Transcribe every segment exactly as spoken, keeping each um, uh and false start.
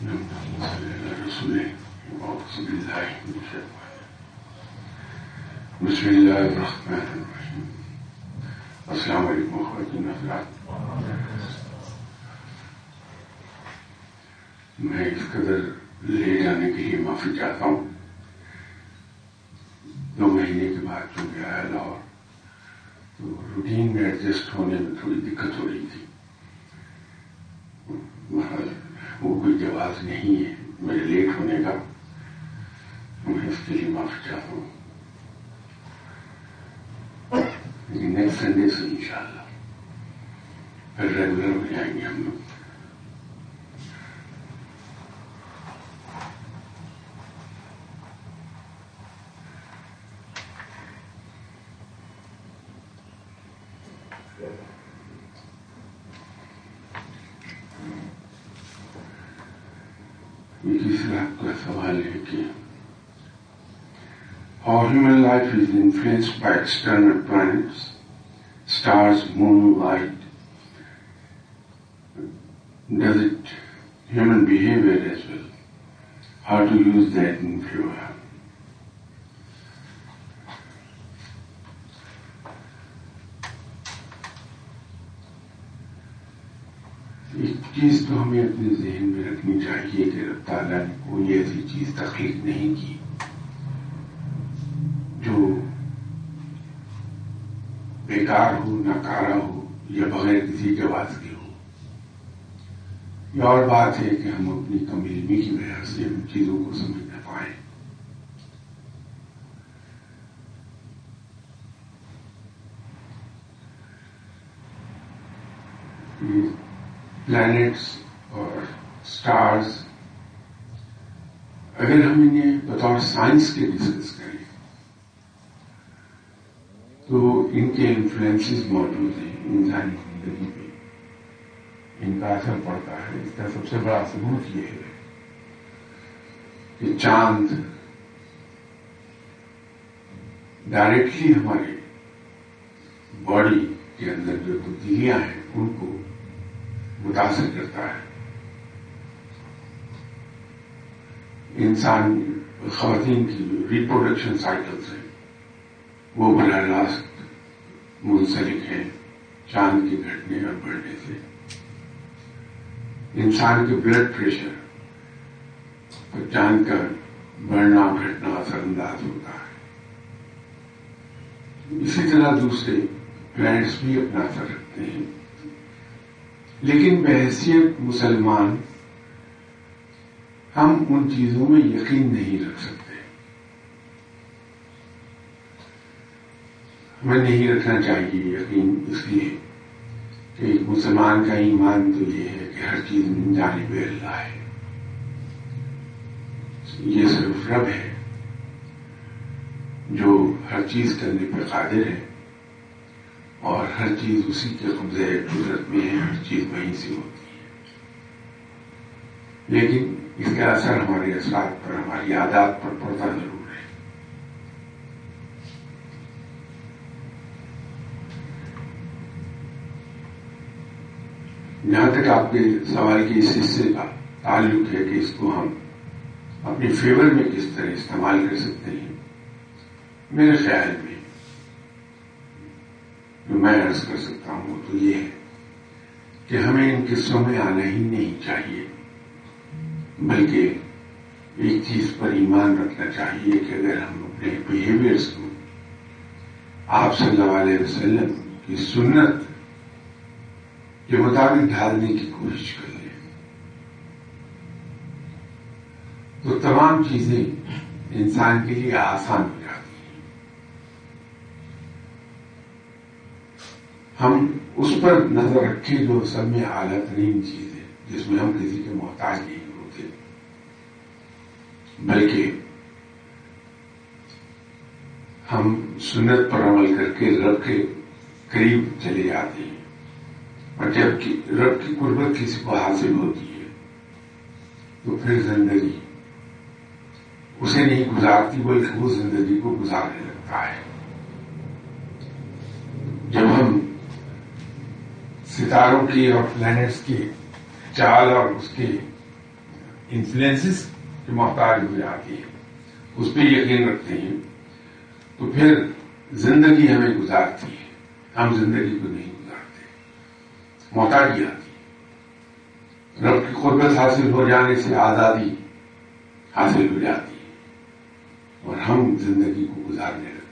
بسم اللہ الرحمن الرحیم. السلام علیکم خواتین حضرات. میں اس قدر لے جانے کے لیے معافی چاہتا ہوں. دو مہینے کے بعد چونکہ آیا لاہور تو روٹین میں ایڈجسٹ ہونے میں تھوڑی دقت ہو رہی تھی. وہ کوئی جواز نہیں ہے میرے لیٹ ہونے کا. میں اس کے لیے معافی چاہتا ہوں. لیکن نیکسٹ سنڈے سے انشاءاللہ پھر ریگولر ہو جائیں گے ہم لوگ. تیسرا آپ کا سوال ہے کہ how human life is influenced by external planets, stars, moon, light. Does it human behavior as well? How to use that influence? ایک چیز تو ہمیں اپنے ذہن میں رکھنی چاہیے کہ رب تعالیٰ نے کوئی ایسی چیز تخلیق نہیں کی جو بیکار ہو، ناکارہ ہو یا بغیر کسی جواز کے ہو. یہ اور بات ہے کہ ہم اپنی کم علمی کی وجہ سے ان چیزوں کو سمجھ نہ پائیں. پلانٹس اور اسٹارز اگر ہم انہیں بطور سائنس کے ڈسکس کریں تو ان کے انفلوئنسز موجود ہیں انسانی زندگی پہ. ان کا اثر پڑتا ہے. اس کا سب سے بڑا ثبوت یہ ہے کہ چاند ڈائریکٹلی ہمارے باڈی کے اندر جو تبدیلیاں ہیں ان کو متاثر کرتا ہے. انسان خواتین کی جو ریپروڈکشن سائیکلز ہیں وہ براہ راست منسلک ہیں چاند کے گھٹنے اور بڑھنے سے. انسان کے بلڈ پریشر اور چاند کا بڑھنا گھٹنا اثر انداز ہوتا ہے. اسی طرح دوسرے پلانٹس بھی اپنا اثر رکھتے ہیں. لیکن بحیثیت مسلمان ہم ان چیزوں میں یقین نہیں رکھ سکتے. ہمیں نہیں رکھنا چاہیے یقین، اس لیے کہ ایک مسلمان کا ایمان تو یہ ہے کہ ہر چیز من جانب اللہ ہے. یہ صرف رب ہے جو ہر چیز کرنے پہ قادر ہے اور ہر چیز اسی کے قبضے قدرت میں ہے. ہر چیز وہیں سے ہوتی ہے. لیکن اس کا اثر ہمارے اثرات پر، ہماری عادات پر پڑتا ضرور ہے. جہاں تک آپ کے سوال کے اس حصے کا تعلق ہے کہ اس کو ہم اپنے فیور میں کس طرح استعمال کر سکتے ہیں، میرے خیال میں جو میں عرض کر سکتا ہوں تو یہ ہے کہ ہمیں ان قصوں میں آنا ہی نہیں چاہیے، بلکہ ایک چیز پر ایمان رکھنا چاہیے کہ اگر ہم اپنے بیہیویئرس کو آپ صلی اللہ علیہ وسلم کی سنت کے مطابق ڈھالنے کی کوشش کر لیں تو تمام چیزیں انسان کے لیے آسان ہو جاتی ہیں. ہم اس پر نظر رکھیں جو سب میں اعلیٰ ترین چیز ہے، جس میں ہم کسی کے محتاج نہیں ہوتے، بلکہ ہم سنت پر عمل کر کے رب کے قریب چلے جاتے ہیں. اور جب کہ رب کی قربت کسی کو حاصل ہوتی ہے تو پھر زندگی اسے نہیں گزارتی بلکہ وہ زندگی کو گزارنے لگتا ہے. جب ہم ستاروں کی اور پلانٹس کی چال اور اس کے انفلوئنسز کے محتاج ہو جاتے ہیں، اس پہ یقین رکھتے ہیں، تو پھر زندگی ہمیں گزارتی ہے، ہم زندگی کو نہیں گزارتے، محتاجی آتی ہے، رب کی قربت حاصل ہو جانے سے آزادی حاصل ہو جاتی ہے اور ہم زندگی کو گزارنے لگتے ہیں۔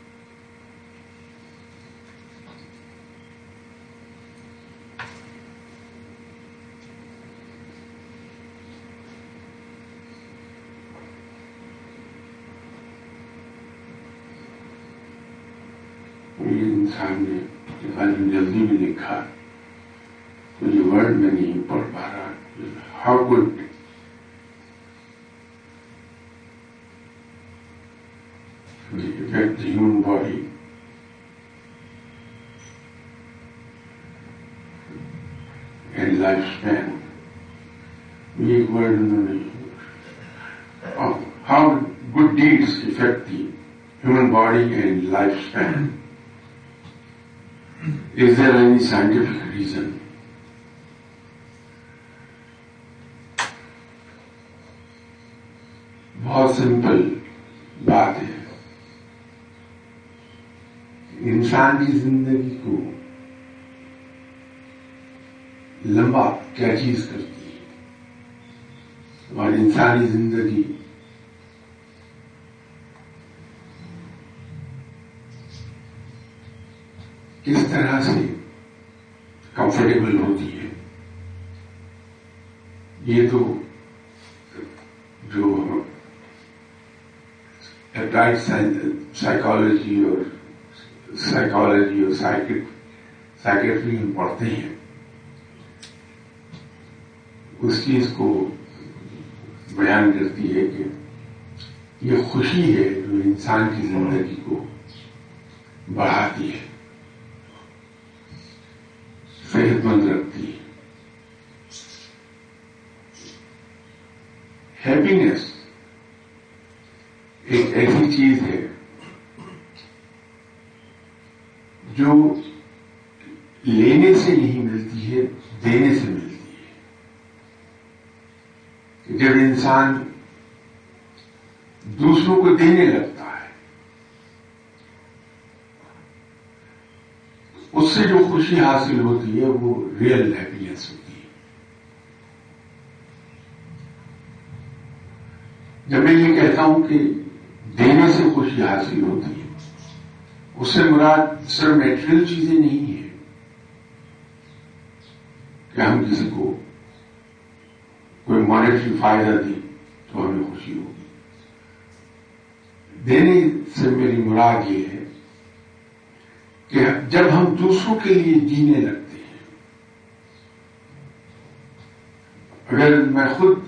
یہ انسان نے غالب جلدی میں لکھا تو یہ ورڈ میں نہیں پڑھ پا رہا، how could affect the human body and lifespan. یہ ایک ورڈ انہوں نے how good deeds affect the human body and lifespan. Is there any scientific reason? بہت سمپل بات ہے، انسان کی زندگی کو لمبا کیا چیز کرتی ہے، اور انسانی زندگی کس طرح سے کمفرٹیبل ہوتی ہے، یہ تو جو اپلائڈ سائیکالوجی اور سائیکالوجی اور سائیکٹری میں پڑھتے ہیں، اس چیز کو بیان کرتی ہے کہ یہ خوشی ہے جو انسان کی زندگی کو بڑھاتی ہے، صحت مند رکھتی ہے۔ ہیپینس ایک ایسی چیز ہے جو لینے سے نہیں ملتی ہے، دینے سے ملتی ہے۔ جب انسان دوسروں کو دینے لگتا ہے، اس سے جو خوشی حاصل ہوتی ہے وہ ریئل ہیپینس ہوتی ہے۔ جب میں یہ کہتا ہوں کہ دینے سے خوشی حاصل ہوتی ہے، اس سے مراد صرف میٹریل چیزیں نہیں ہیں کہ ہم کسی کو کوئی مانیٹری فائدہ دیں تو ہمیں خوشی ہوگی۔ دینے سے میری مراد یہ ہے کہ جب ہم دوسروں کے لیے جینے لگتے ہیں، اگر میں خود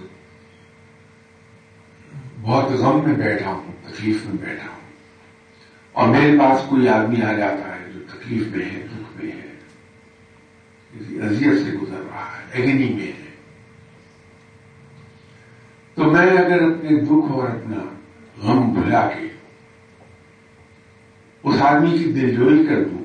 بہت غم میں بیٹھا ہوں، تکلیف میں بیٹھا ہوں، اور میرے پاس کوئی آدمی آ جاتا ہے جو تکلیف میں ہے، دکھ میں ہے، کسی اذیت سے گزر رہا ہے، ایگنی میں ہے، تو میں اگر اپنے دکھ اور اپنا غم بھلا کے اس آدمی کی دلجوئی کر دوں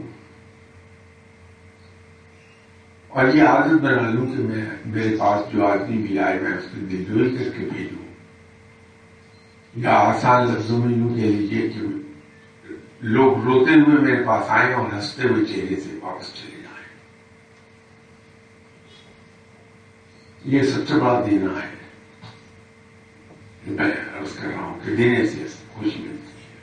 اور یہ عادت بنا لوں کہ میں میرے پاس جو آدمی بھی آئے میں اس کی دلجوئی کر کے بھیجوں، یا آسان لفظوں میں یوں کہہ لیجیے کہ لوگ روتے ہوئے میرے پاس آئیں اور ہنستے ہوئے چہرے سے واپس چلے جائیں، یہ سب سے بڑا دینا ہے۔ میں عرض کر رہا ہوں کہ دینے سے خوشی ملتی ہے۔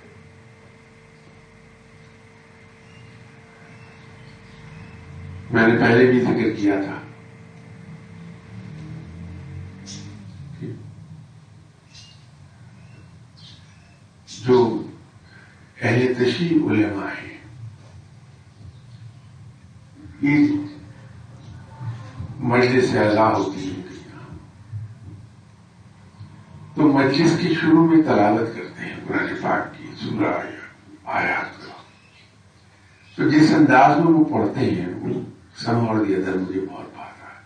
میں نے پہلے بھی ذکر کیا تھا جو اہل تشریح علماء ہیں، یہ مجلس اعلیٰ ہوتی ہے تو مجلس کی شروع میں تلاوت کرتے ہیں قرآن پاک کی سورہ آیات کا، تو جس انداز میں وہ پڑھتے ہیں وہ سم اور دی ادر مجھے بہت بھاتا ہے۔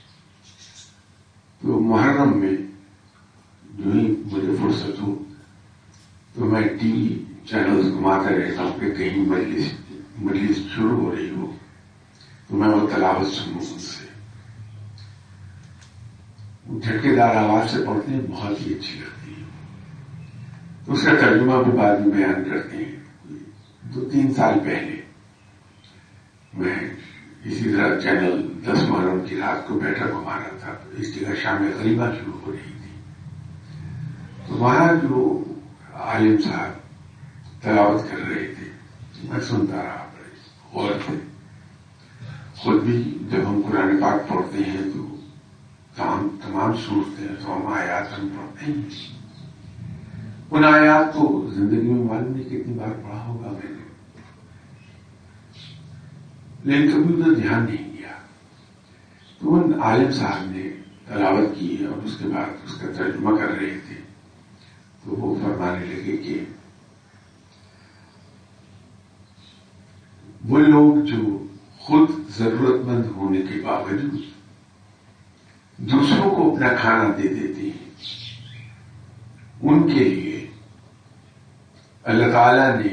تو محرم میں جو ہی مجھے فرصت ہو تو میں ٹی وی چینلز گھماتا رہتا ہوں کہ کہیں مجلس مجلس شروع ہو رہی ہو تو میں وہ تلاوت سنوں ان سے۔ جھٹکے دار آواز سے پڑھتے ہیں، بہت ہی اچھی لگتی ہے. تو اس کا ترجمہ بھی بعد میں بیان کرتے ہیں. دو تین سال پہلے میں اسی طرح چینل دس محرم کی رات کو بیٹھک گھما رہا تھا. اس جگہ شام غریبہ شروع ہو رہی تھی. تو وہاں جو عالم صاحب تلاوت کر رہے تھے میں سنتا رہا بڑے غور سے. خود بھی جب ہم قرآن پاک پڑھتے ہیں تو تمام تمام صورتیں تمام آیات ہم پڑھتے ہیں. ان آیات کو زندگی میں معلوم نہیں کتنی بار پڑھا ہوگا میں نے، لیکن کبھی ادھر دھیان نہیں دیا. تو ان عالم صاحب نے تلاوت کی اور اس کے بعد اس کا ترجمہ کر رہے تھے. تو وہ فرمانے لگے کہ وہ لوگ جو خود ضرورت مند ہونے کے باوجود دوسروں کو اپنا کھانا دے دیتے ہیں، ان کے لیے اللہ تعالیٰ نے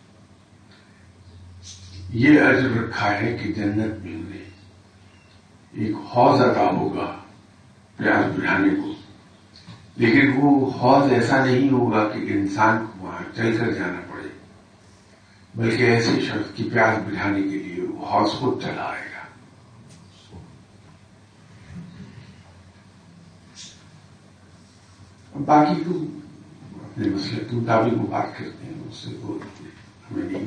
یہ اجر رکھا ہے کہ جنت میں انہیں ایک حوض عطا ہوگا پیاس بجھانے کو. لیکن وہ حوض ایسا نہیں ہوگا کہ انسان کو وہاں چل کر جانا پڑے، بلکہ ایسے شخص کی پیاس بجھانے کے لیے وہ حوض خود چلا آئے گا. باقی تو اپنے مسئلے کے مطابق وہ بات کرتے ہیں، اس سے تو ہمیں نہیں.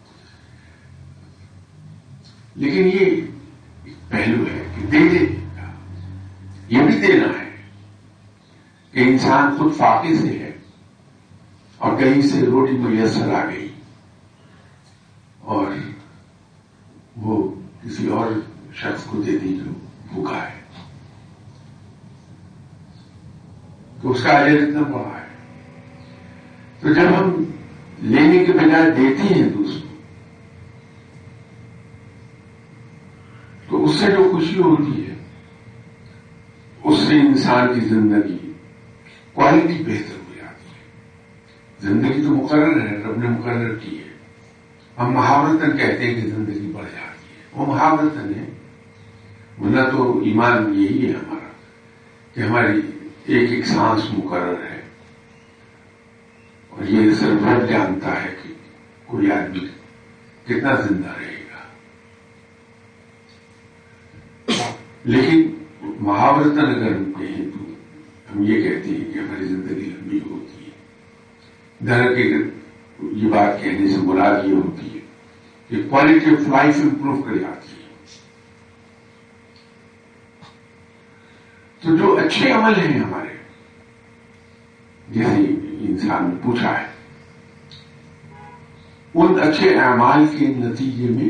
لیکن یہ ایک پہلو ہے کہ دے دینے کا، یہ بھی دینا ہے کہ انسان خود فاقے سے ہے اور کہیں سے روٹی میسر آ گئی اور وہ کسی اور شخص کو دے دی جو بھوکا ہے، تو اس کا اجر اتنا بڑا ہے. تو جب ہم لینے کے بجائے دیتے ہیں دوسروں تو اس سے جو خوشی ہوتی ہے اس سے انسان کی زندگی کوالٹی بہتر ہو جاتی ہے. زندگی تو مقرر ہے، رب نے مقرر کی ہے. ہم محاورتاً کہتے ہیں کہ زندگی بڑھ جاتی ہے، وہ محاورتاً ہے، ورنہ تو ایمان یہی ہے ہمارا کہ ہماری ایک ایک سانس مقرر ہے اور یہ صرف رب جانتا ہے کہ کوئی آدمی کتنا زندہ رہے گا. لیکن محاورتاً اگر ہم کہیں تو ہم یہ کہتے ہیں کہ ہماری زندگی لمبی ہوتی ہے. در حقیقت یہ بات کہنے سے مراد یہ ہوتی ہے کہ کوالٹی آف لائف امپروو کر جاتی ہے. تو جو اچھے عمل ہیں ہمارے، جیسے انسان نے پوچھا ہے، ان اچھے اعمال کے نتیجے میں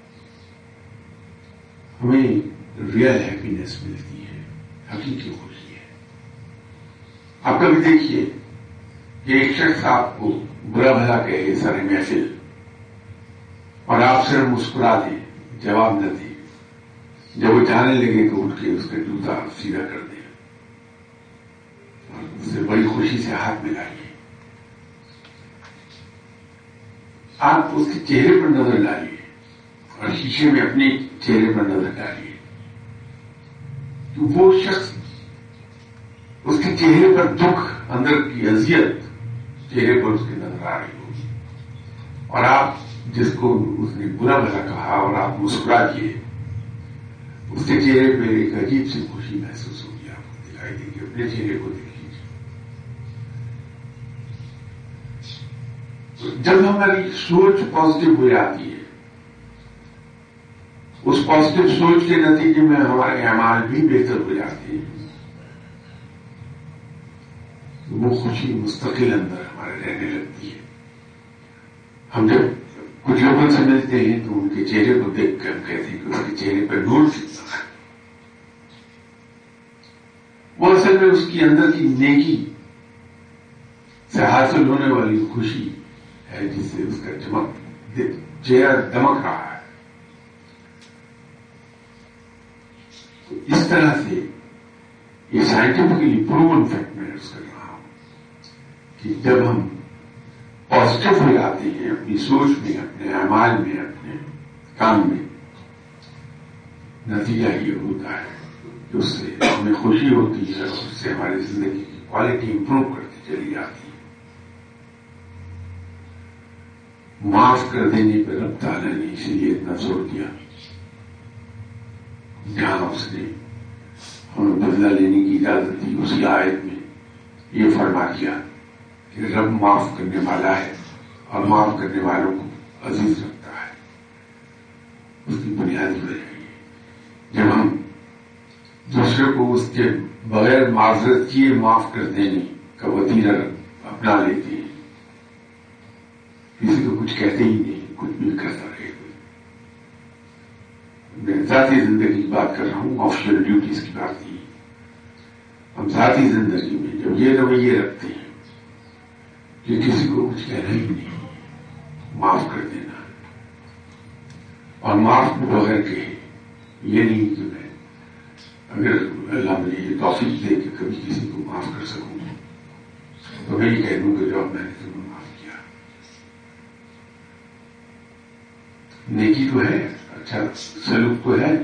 ہمیں ریئل ہیپینس ملتی ہے، حقیقی خوشی ہے. آپ کبھی دیکھیے کہ ایک شخص آپ کو برا بھلا کہے سر محفل اور آپ صرف مسکرا دیں، جواب نہ دیں. جب وہ جانے لگے تو اٹھ کے اس کا جوتا سیدھا کر دیں اور اس سے بڑی خوشی سے ہاتھ ملائیے. آپ اس کے چہرے پر نظر ڈالیے اور شیشے میں اپنے چہرے پر نظر ڈالیے تو وہ شخص، اس کے چہرے پر دکھ، اندر کی اذیت چہرے پر اس کے نظر آ رہی ہوگی. اور آپ جس کو اس نے برا بھلا کہا اور آپ مسکرا دیے، اس کے چہرے پہ ایک عجیب سی خوشی محسوس ہوگی، آپ کو دکھائی دے گی. اپنے چہرے کو دیکھ لیجیے. جب ہماری سوچ پازیٹو ہو جاتی ہے، اس پازیٹو سوچ کے نتیجے میں ہمارے اعمال بھی بہتر ہو جاتے ہیں. وہ خوشی مستقل اندر ہمارے رہنے لگتی ہے. ہم جب کچھ لوگوں سے ملتے ہیں تو ان کے چہرے کو دیکھ کر ہم کہتے ہیں کہ اس کے چہرے پر نور کتنا ہے. وہ اصل میں اس کی اندر کی نیکی سے حاصل ہونے والی خوشی ہے جس سے اس کا چمک چہرہ دمک رہا ہے. تو اس طرح سے یہ سائنٹیفکلی پروون فیکٹ میں اس کر رہا ہوں کہ جب ہم پازیٹو ہو جاتے ہیں اپنی سوچ میں، اپنے اعمال میں، اپنے کام میں، نتیجہ یہ ہوتا ہے کہ اس سے ہمیں خوشی ہوتی ہے اور اس سے ہماری زندگی کی کوالٹی امپروو کرتی چلی جاتی ہے. معاف کر دینے پہ رب تعالیٰ نے اسی لیے اتنا زور دیا جہاں اس نے ہمیں بدلہ لینے کی اجازت دی. اسی آیت میں یہ فرما دیا کہ رب معاف کرنے والا ہے اور معاف کرنے والوں کو عزیز رکھتا ہے. اس کی بنیادی وجہ یہ جب ہم دوسرے کو اس کے بغیر معذرت کیے معاف کر دینے کا وتیرہ اپنا لیتے ہیں, کسی کو کچھ کہتے ہی نہیں, کچھ بھی کرتا رہے. میں ذاتی زندگی کی بات کر رہا ہوں, آفیشیل ڈیوٹیز کی بات نہیں. ہم ذاتی زندگی میں جب یہ رویے رکھتے ہیں کہ کسی کو کچھ کہنا ہی نہیں, معاف کر دینا, اور معاف کو بغیر کہے, یہ نہیں کہ میں اگر اللہ مجھے یہ توفیق دے کہ کبھی کسی کو معاف کر سکوں تو میں یہ کہہ دوں کہ جو اب میں نے تمہیں معاف کیا. نیکی تو ہے, اچھا سلوک تو ہے,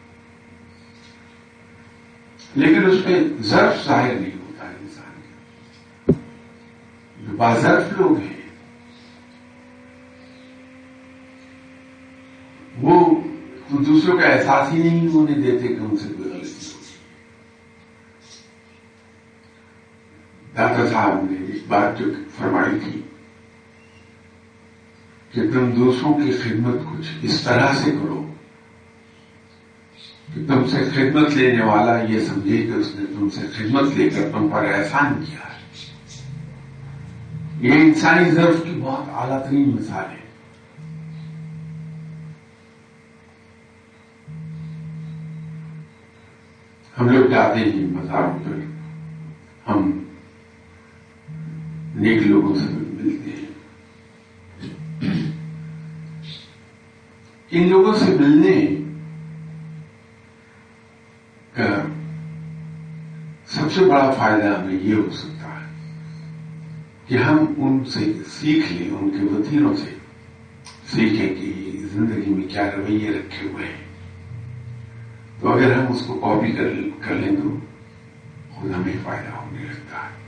لیکن اس میں ظرف ظاہر نہیں ہوتا انسان کا. جو باظرف لوگ ہیں وہ تو دوسروں کا احساس ہی نہیں ہونے دیتے کہ ان سے کوئی غلطی ہوگی. دادا صاحب نے ایک بات جو فرمائی تھی کہ تم دوسروں کی خدمت کچھ اس طرح سے کرو کہ تم سے خدمت لینے والا یہ سمجھے کہ اس نے تم سے خدمت لے کر تم پر احسان کیا ہے. یہ انسانی ظرف کی بہت اعلیٰ ترین مثال ہے. ہم لوگ جاتے ہیں مزاروں پر, ہم نیک لوگوں سے ملتے ہیں. ان لوگوں سے ملنے کا سب سے بڑا فائدہ ہمیں یہ ہو سکتا ہے کہ ہم ان سے سیکھ لیں, ان کے وتیروں سے سیکھیں کہ زندگی میں کیا رویے رکھے ہوئے ہیں. تو اگر ہم اس کو کاپی کر کر لیں تو خود ہمیں فائدہ ہونے لگتا ہے.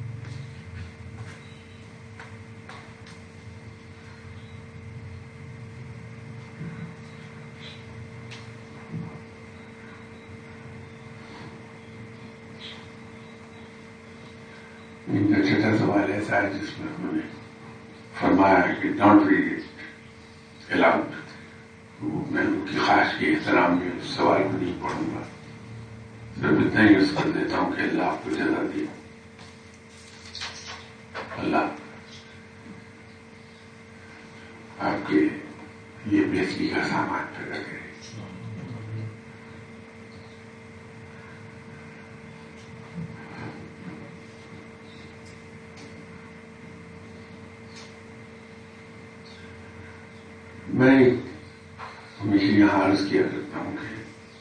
ان کا چھٹا سوال ایسا ہے جس میں انہوں نے فرمایا کہ ڈونٹ ریڈ اٹ الاؤڈ. میں ان کی خواہش کے احترام میں اس سوال کو نہیں پڑھوں گا, صرف اتنا ہی عرض کر دیتا ہوں کہ اللہ آپ کو جزا دے, اللہ آپ کے یہ بہتری کا سامان پیدا کرے. میں ہمیشہ یہاں عرض کیا کرتا ہوں کہ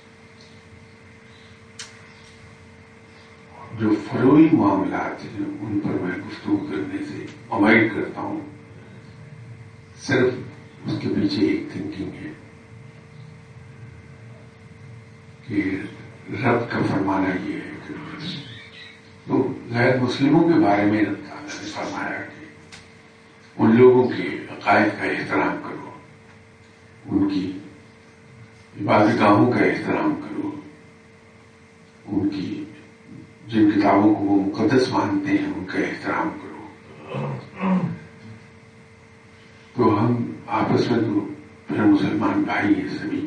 جو فروئی معاملات ہیں ان پر میں گفتگو کرنے سے اوائڈ کرتا ہوں. صرف اس کے پیچھے ایک تھنکنگ ہے کہ رب کا فرمانا یہ ہے کہ تو غیر مسلموں کے بارے میں رب تعالیٰ نے فرمایا کہ ان لوگوں کے عقائد کا احترام کرو, ان کی عبادت گاہوں کا احترام کرو, ان کی جن کتابوں کو وہ مقدس مانتے ہیں ان کا احترام کرو. تو ہم آپس میں تو پھر مسلمان بھائی ہیں سبھی,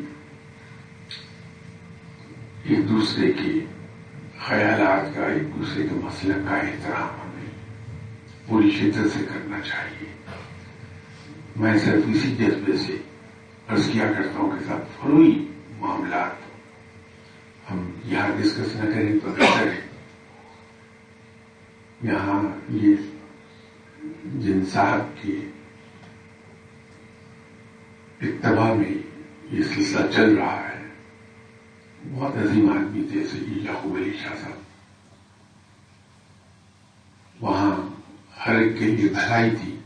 ایک دوسرے کے خیالات کا, ایک دوسرے کے مسلک کا احترام ہمیں پوری شدت سے کرنا چاہیے. میں صرف اسی جذبے سے عرض کیا کرتا ہوں کہ سب فروئی معاملات ہم یہاں ڈسکس نہ کریں تو بہتر ہے. یہاں یہ جن صاحب کے اتباع میں یہ سلسلہ چل رہا ہے, بہت عظیم آدمی تھے سید یعقوب علی شاہ صاحب. وہاں ہر ایک کے لیے بھلائی تھی.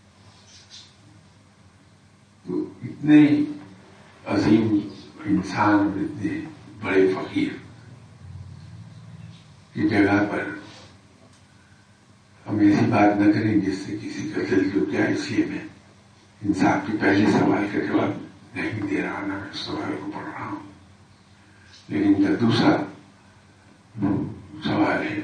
تو اتنے عظیم انسان اور اتنے بڑے فقیر کی جگہ پر ہم ایسی بات نہ کریں جس سے کسی کا دل جو کیا. اس لیے میں انصاف کے پہلے سوال کا جواب نہیں دے رہا، نہ میں سوال کو پڑھ رہا ہوں. لیکن جو دوسرا سوال ہے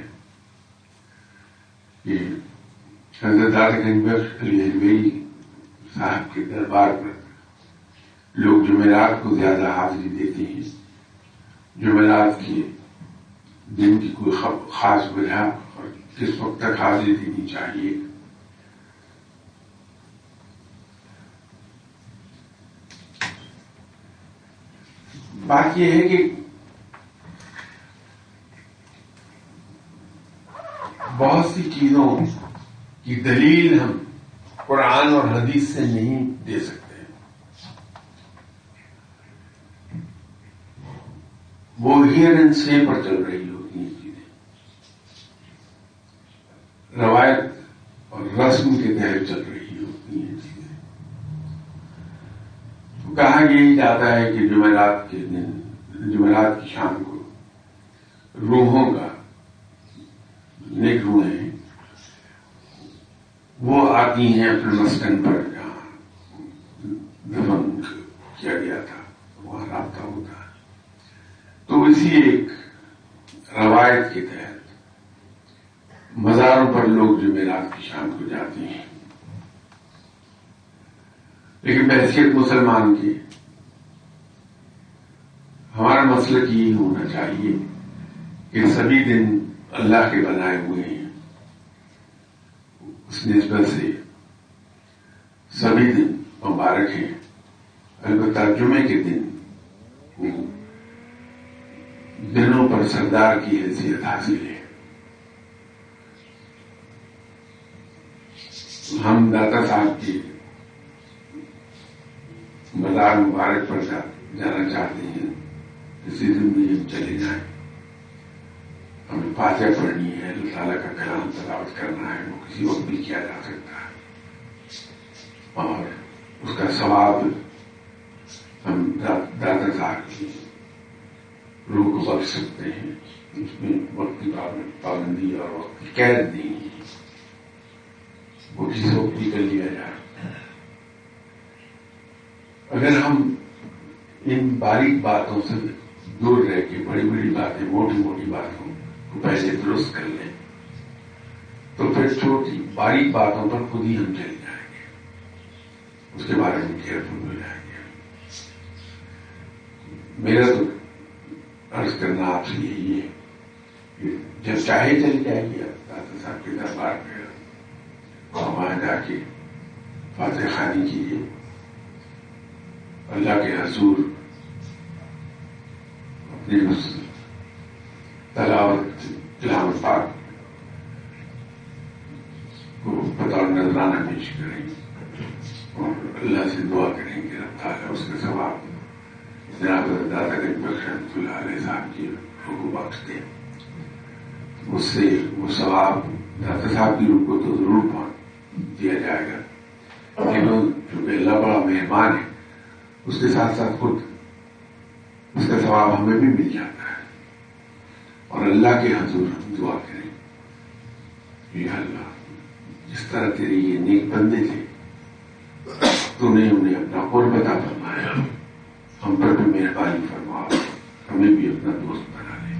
کہ حضرت داتا گنج بخش علی حجویری صاحب کے دربار پر لوگ جمعرات کو زیادہ حاضری دیتے ہیں. جمعرات کے دن کی کوئی خاص وجہ اور کس وقت تک حاضری دینی چاہیے؟ بات یہ ہے کہ بہت سی چیزوں کی دلیل ہم قرآن اور حدیث سے نہیں دے سکتے. وہ ہیئر اینڈ سے پر چل رہی ہوتی ہیں چیزیں، روایت اور رسم کے تحت چل رہی ہوتی ہیں چیزیں. کہا یہی جاتا ہے کہ جمعرات کے دن، جمعرات کی شام کو روحوں کا نیک روحیں وہ آتی ہیں اپنے مسکن پر جہاں دفن کیا گیا تھا، وہاں رابطہ ہوتا ہے. تو اسی ایک روایت کے تحت مزاروں پر لوگ جمعرات کی شام کو جاتے ہیں. لیکن بحیثیت مسلمان کی ہمارا مسلک یہ ہونا چاہیے کہ سبھی دن اللہ کے بنائے ہوئے ہیں. اس نسبت سے سبھی دن مبارک ہیں. البتہ جمعے کے دن دنوں پر سردار کی حیثیت حاصل ہے. ہم داتا صاحب کی مزار مبارک پر جانا چاہتے ہیں. اسی دن بھی ہم چلے جائیں. ہمیں فاتحہ پڑھنی ہے، اللہ تعالیٰ کا کلام تلاوت کرنا ہے، وہ کسی وقت بھی کیا جا سکتا ہے. اور اس کا ثواب ہم داتا صاحب کی روح کو بخش سکتے ہیں. اس میں وقت کی پابندی اور وقت کی قید نہیں ہے، وہ کسی وقت بھی کر لیا جائے. اگر ہم ان باریک باتوں سے دور رہ کے بڑی بڑی باتیں، موٹی موٹی باتوں کو پہلے درست کر لیں تو پھر چھوٹی باریک باتوں پر خود ہی ہم چلے جائیں گے، اس کے بارے میں کیئرفل ہو جائیں گے. میرا تو عرض کرنا آپ سے یہی ہے کہ جب چاہے چلے جائیے داتا صاحب کے دربار پہ، اور وہاں جا کے فاتح خوانی کیجیے، اللہ کے حضور اپنی اس تلاوت تلاوت پاک کو بطور نذرانہ پیش کریں اور اللہ سے دعا کریں کہ رب تعالیٰ اس کے ثواب جناب داتا گنج بخش رحمۃ اللہ علیہ صاحب کی روح کو بخش دیں. اس سے وہ ثواب داتا صاحب کی روح کو تو ضرور پہنچ دیا جائے گا، لیکن چونکہ اللہ بڑا مہربان ہے، اس کے ساتھ ساتھ خود اس کا ثواب ہمیں بھی مل جاتا ہے. اور اللہ کے حضور ہم دعا کریں کہ اللہ جس طرح تیرے یہ نیک بندے تھے تو نے انہیں اپنا قرب عطا فرمایا، ہم پر بھی مہربانی فرما، ہمیں بھی اپنا دوست بنا لے.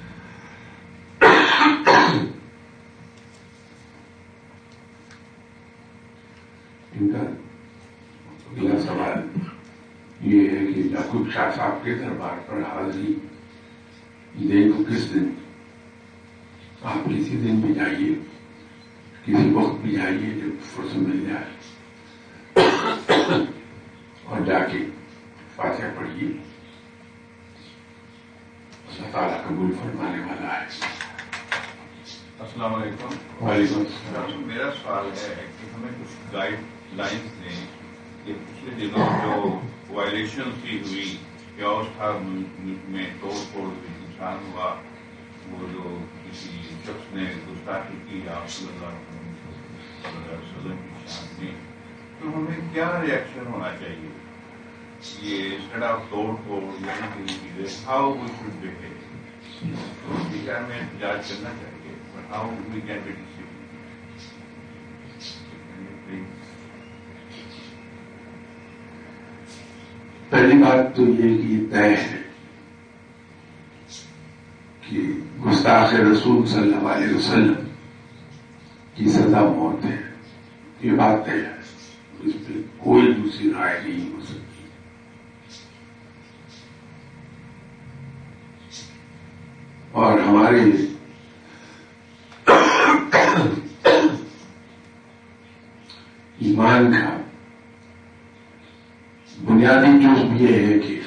ان کا اگلا سوال یہ ہے کہ یعقوب شاہ صاحب کے دربار پر حاضری دیں تو کس دن؟ آپ کسی دن بھی جائیے، کسی وقت بھی جائیے جب فرصت مل جائے، اور جا کے فاتحہ پڑھیے. اللہ تعالیٰ قبول فرمانے والا ہے. السلام علیکم. وعلیکم السلام. میرا سوال ہے کہ ہمیں کچھ گائیڈ لائنس دیں کہ پچھلے دنوں جو وائلیشن کی ہوئی یا اس تھا میں توڑ پھوڑ نقصان ہوا، وہ جو کسی شخص نے گستاخی کی آپ صلی اللہ علیہ وسلم کی شان میں، تو ہمیں کیا ریئیکشن ہونا چاہیے؟ یہ اسٹیڈ آف توڑ پھوڑ یا چیزیں ہاؤ وی شوڈ بہیو. میں احتجاج کرنا چاہیے. How we can be disciplined? پہلی بات تو یہ کہ طے ہے کہ گستاخ رسول صلی اللہ علیہ وسلم کی سزا موت ہے. یہ بات طے ہے, اس پہ کوئی دوسری رائے نہیں ہو سکتی. اور ہمارے ایمان کا بنیادی جزو یہ ہے کہ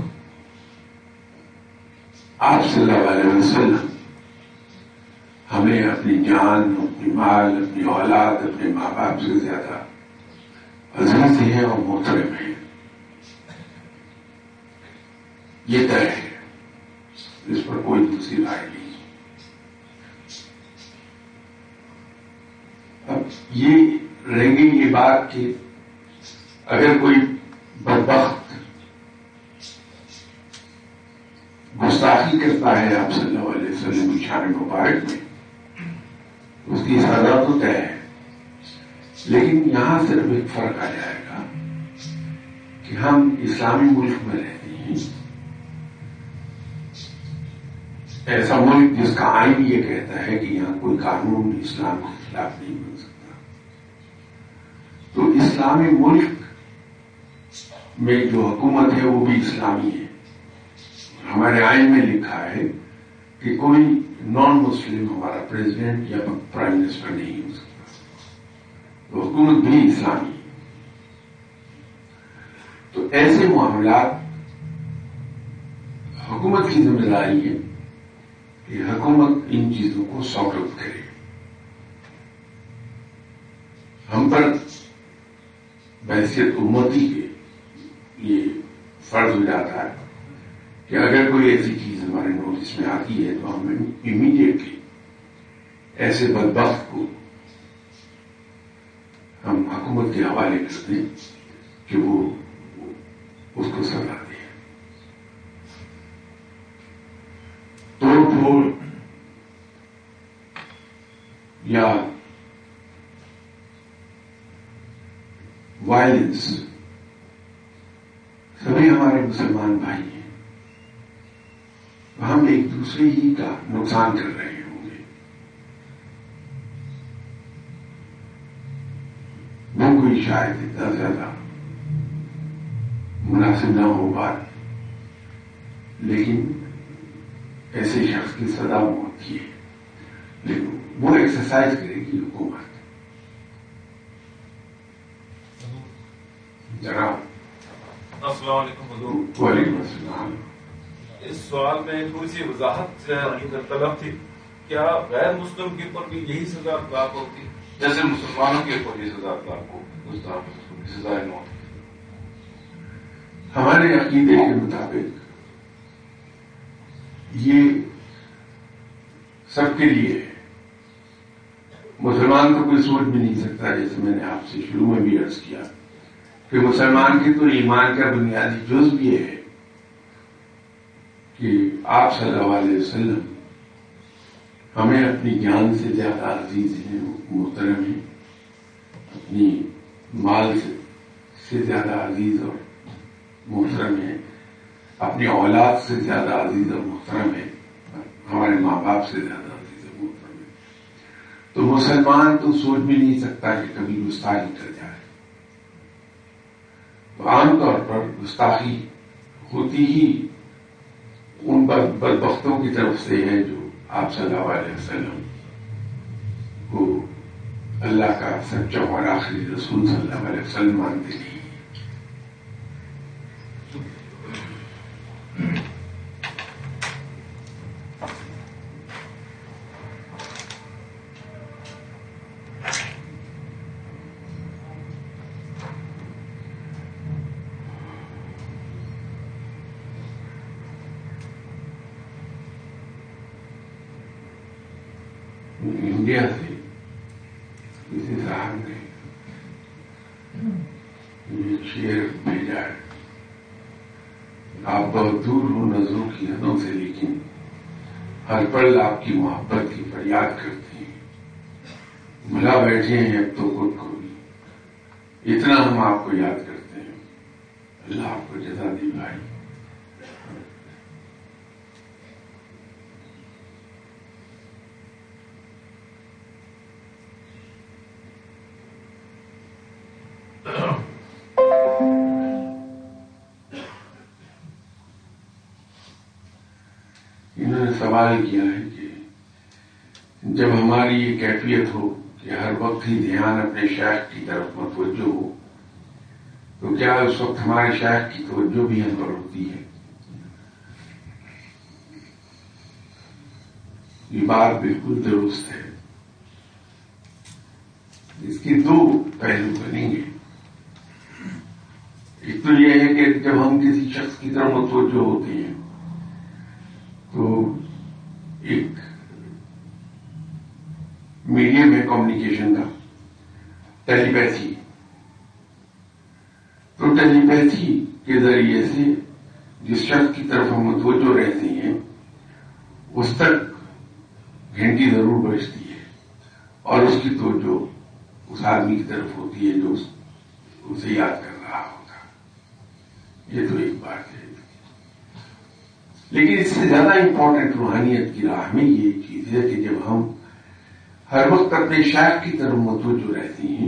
آپ صلی اللہ علیہ وسلم ہمیں اپنی جان, اپنی مال, اپنی اولاد, اپنے ماں باپ سے زیادہ عزیز ہیں اور محترم ہیں. یہ طے ہے, اس پر کوئی دوسری رائے نہیں. اب یہ رہیں گی یہ بات کہ اگر کوئی بدبخت گستاخی کرتا ہے آپ صلی اللہ علیہ وسلم کی شان مبارک میں, اس کی سزا تو طے ہے. لیکن یہاں صرف ایک فرق آ جائے گا کہ ہم اسلامی ملک میں رہتے ہیں, ایسا ملک جس کا آئین یہ کہتا ہے کہ یہاں کوئی قانون اسلام کے خلاف نہیں بن سکتا. تو اسلامی ملک میں جو حکومت ہے وہ بھی اسلامی ہے. ہمارے آئین میں لکھا ہے کہ کوئی نان مسلم ہمارا پریزیڈنٹ یا پرائم منسٹر نہیں ہو سکتا. تو حکومت بھی اسلامی ہے. تو ایسے معاملات حکومت کی ذمہ داری ہے کہ حکومت ان چیزوں کو سارٹ آؤٹ کرے. ہم پر بحیثیت امتی کے یہ فرض ہو جاتا ہے کہ اگر کوئی ایسی چیز ہمارے نوٹس میں آتی ہے تو ہم امیڈیٹلی ایسے بدبخت کو ہم حکومت کے حوالے کر دیں کہ وہ اس کو سزا دیں. توڑ پھوڑ یا وائلنس سبھی ہمارے مسلمان بھائی ہیں, ہم ایک دوسرے ہی کا نقصان کر رہے ہوں گے. وہ کوئی شاید اتنا زیادہ مناسب نہ ہو بات, لیکن ایسے شخص کی سزا موت کی ہے. لیکن وہ ایکسرسائز کرے گی حکومت. جناب السلام علیکم حضور. وعلیکم السلام. اس سوال میں تھوڑی سی وضاحت طلب تھی. کیا غیر مسلم کے اوپر بھی یہی سزا اطلاق ہوتی جیسے مسلمانوں کے اوپر یہ سزا اطلاق ہو؟ سزا موت ہمارے عقیدے کے مطابق یہ سب کے لیے ہے. مسلمان تو کوئی سوچ بھی نہیں سکتا, جیسے میں نے آپ سے شروع میں بھی عرض کیا کہ مسلمان کی تو ایمان کا بنیادی جزو یہ ہے کہ آپ صلی اللہ علیہ وسلم ہمیں اپنی جان سے زیادہ عزیز ہیں, محترم ہیں, اپنی مال سے سے زیادہ عزیز اور محترم ہیں, اپنی اولاد سے زیادہ عزیز اور محترم ہیں, ہمارے ماں باپ سے زیادہ عزیز اور محترم ہیں. تو مسلمان تو سوچ بھی نہیں سکتا کہ کبھی گستاخی کر جائے. تو عام طور پر گستاخی ہوتی ہی ان بدبختوں کی طرف سے ہے جو آپ صلی اللہ علیہ وسلم کو اللہ کا سچا اور آخری رسول صلی اللہ علیہ وسلم مانتے نہیں. انڈیا سے کسی صاحب نے یہ شعر بھیجا ہے, آپ بہت دور ہو نظروں کی حدوں سے, لیکن ہر پل آپ کی محبت کی فریاد کرتے ہیں. بھلا بیٹھے ہیں اب تو خود کو بھی، اتنا ہم آپ کو یاد کرتے ہیں. اللہ آپ کو جزا دے بھائی. انہوں نے سوال کیا ہے کہ جب ہماری یہ کیفیت ہو کہ ہر وقت ہی دھیان اپنے شیخ کی طرف متوجہ ہو، تو کیا اس وقت ہمارے شیخ کی توجہ بھی ہم پر ہوتی ہے؟ یہ بات بالکل درست ہے. اس کی دو پہلو بنیں گے. ایک تو یہ ہے کہ جب ہم کسی شخص کی طرف متوجہ ہوتے ہیں تو ایک میڈیم ہے کمیونیکیشن کا، ٹیلیپیتھی. تو ٹیلیپیتھی کے ذریعے سے جس شخص کی طرف ہم متوجہ رہتے ہیں اس تک گھنٹی ضرور بجتی ہے اور اس کی توجہ اس آدمی کی طرف ہوتی ہے جو اسے یاد کر رہا ہوتا. یہ تو ایک بات ہے. لیکن اس سے زیادہ امپورٹنٹ روحانیت کی راہ میں یہ چیز ہے کہ جب ہم ہر وقت اپنے شیخ کی طرف متوجہ رہتے ہیں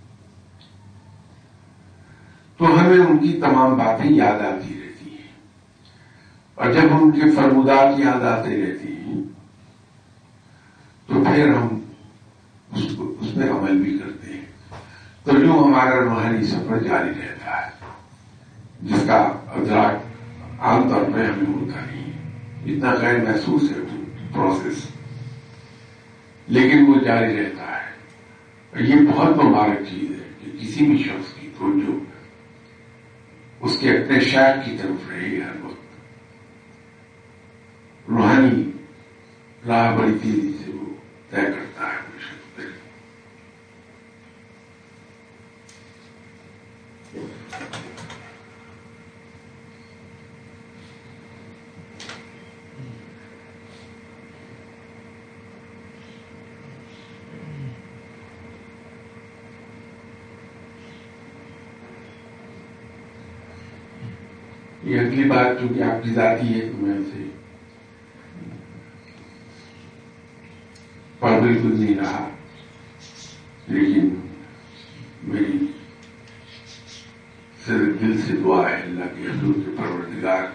تو ہمیں ان کی تمام باتیں یاد آتی رہتی ہیں، اور جب ان کے فرمودات یاد آتے رہتے ہیں تو پھر ہم اس کو اس میں عمل بھی کرتے ہیں. تو یوں ہمارا روحانی سفر جاری رہتا ہے جس کا ادراک عام طور پہ ہمیں ہوتا نہیں ہے. اتنا غیر محسوس ہے پروسیس، لیکن وہ جاری رہتا ہے. اور یہ بہت مبارک چیز ہے کہ کسی بھی شخص کی توجہ اس کے اپنے شیخ کی طرف رہے ہر وقت. روحانی راہ بڑی تیزی سے وہ طے کرتا ہے. یہ اگلی بات چونکہ آپ کی ذاتی ہے تو میں اسے پڑھ بالکل نہیں رہا، لیکن میری صرف دل سے دعا ہے اللہ کے حضور کے پروردگار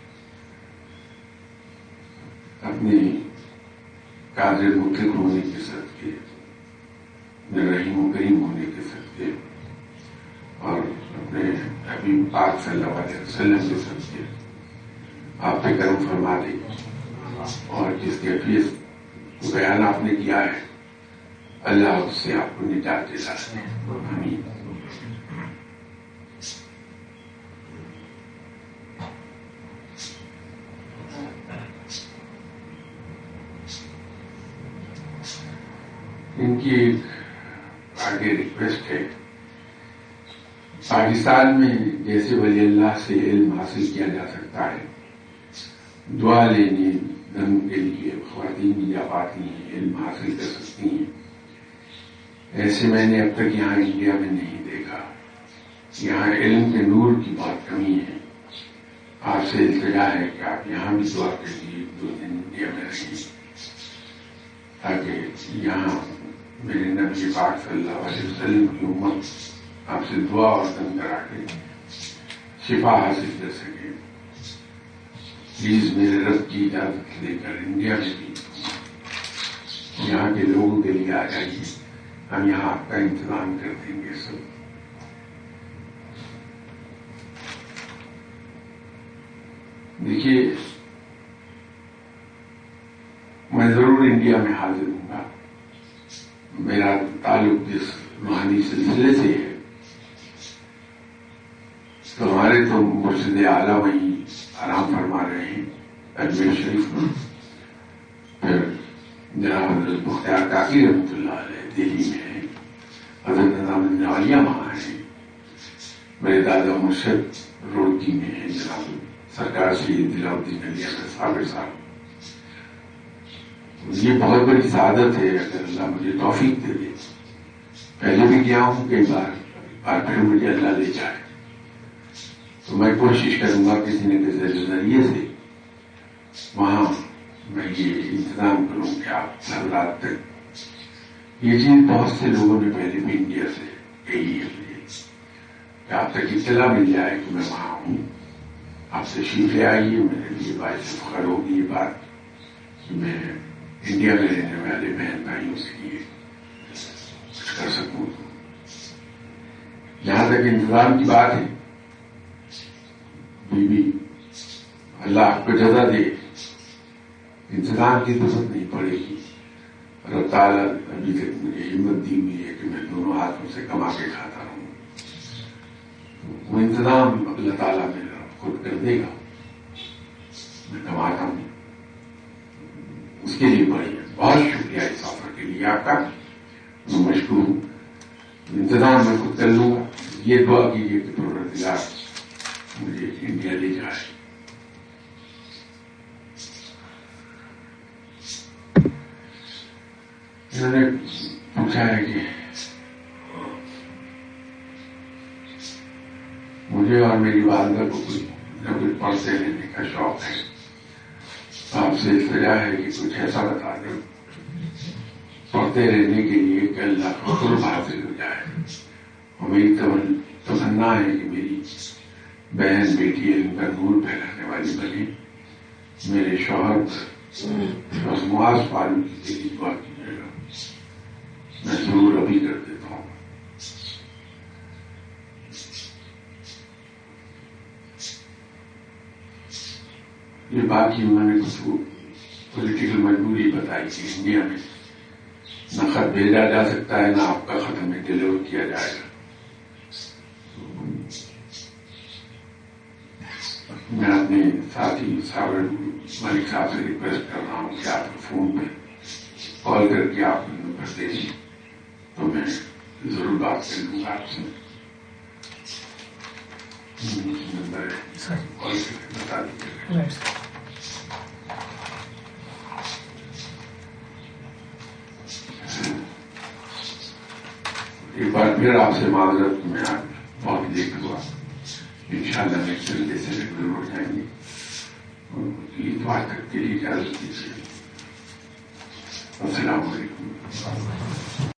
اپنے قادر مطلق ہونے کے صدقے، رحیم و کریم ہونے کے صدقے، اور اپنے حبیب پاک صلی اللہ علیہ وسلم کے صدقے آپ پہ کرم فرما دے، اور جس کیفیت کو بیان آپ نے کیا ہے اللہ اس سے آپ کو نجات دلا دے. آمین. ان کی ایک آگے ریکویسٹ ہے. پاکستان میں جیسے ولی اللہ سے علم حاصل کیا جا سکتا ہے، دعا لینے دم کے لیے خواتین بھی جا پاتی ہیں، علم حاصل کر سکتی ہیں، ایسے میں نے اب تک یہاں انڈیا میں نہیں دیکھا. یہاں علم کے نور کی بہت کمی ہے. آپ سے التجا ہے کہ آپ یہاں بھی دعا کیجیے، دو دن انڈیا میں رہیں تاکہ یہاں میرے نبی پاک صلی اللہ علیہ وسلم کی امت آپ سے دعا اور دم کرا کے شفا حاصل کر سکے. پلیز میرے رب کی اجازت لے کر انڈیا میں بھی یہاں کے لوگوں کے لیے آ جائیے، ہم یہاں آپ کا انتظام کر دیں گے. سب دیکھیے، میں ضرور انڈیا میں حاضر ہوں گا. میرا تعلق جس روحانی سلسلے سے ہے تو ہمارے تو مرشد اعلیٰ وہیں آرام فرما رہے ہیں اجمیر شریف میں. پھر جناب حضرت مختار کاکی رحمۃ اللہ علیہ دہلی میں ہیں، حضرت نظام الدین اولیاء وہاں ہیں، میرے دادا مرشد روڑکی میں ہیں جناب سرکار شہید دلاؤ الدین علی احمد صابر صاحب. یہ بہت بڑی سعادت ہے اگر اللہ مجھے توفیق دے دے. پہلے بھی گیا ہوں کئی بار, اور پھر مجھے اللہ لے جائے تو میں کوشش کروں گا کسی نہ کسی ذریعے سے وہاں میں یہ انتظام کروں کہ آپ سر رات تک. یہ چیز بہت سے لوگوں نے پہلے بھی انڈیا سے کہی ہے مجھے کہ آپ تک اطلاع مل جائے کہ میں وہاں ہوں, آپ تشریف لے آئیے. میرے لیے باعث فخر ہوگی یہ بات کہ میں انڈیا میں رہنے والے بہن بھائیوں سے لیے کچھ کر سکوں. جہاں تک انتظام کی بات ہے, بی بی اللہ آپ کو جزا دے, انتظام کی ضرورت نہیں پڑے گی. اللہ تعالیٰ ابھی تک مجھے ہمت دی ہوئی ہے کہ میں دونوں ہاتھوں سے کما کے کھاتا رہوں. وہ انتظام اللہ تعالیٰ میرا خود کر دے گا. میں کماتا ہوں, اس کے لیے بڑی بہت شکریہ اس آفر کے لیے آپ کا, میں مشکور ہوں. انتظام میں خود کر لوں گا. یہ دعا کیجیے کہ پروردگار مجھے انڈیا لے جائے. انہوں نے پوچھا ہے کہ مجھے اور میری والدہ کو کوئی نہ کچھ پڑھتے رہنے کا شوق ہے. آپ سے التجا ہے کہ کچھ ایسا بتا دیں پڑھتے رہنے کے لیے کہ اللہ کا قرب حاصل ہو جائے. اور میری تمنا ہے کہ میری بہن بیٹی علم کا نور پھیلانے والی بنے. میرے شوہر معاذ فاروقی کے لیے دعا کیجیے گا. میں ضرور ابھی کر دیتا ہوں. یہ باقی انہوں نے کچھ پولیٹیکل مجبوری بتائی کہ انڈیا میں نہ خط بھیجا جا سکتا ہے نہ آپ کا خط ہمیں ڈیلیور کیا جائے گا. میں اپنے ساتھی ساور ملک صاحب سے ریکویسٹ کر رہا ہوں کہ آپ فون پہ کال کر کے آپ نمبر دے دیں تو میں ضرور بات کر لوں گا آپ سے. نمبر کال کر کے بتا دیجیے. ایک بار پھر آپ سے معذرت, میں آج بہت لیٹ ہوا. انشاءاللہ نیکسٹ سنڈے سے ریگولر ہو جائیں گے. اتوار تک کے لیے اجازت دیجیے. السلام علیکم.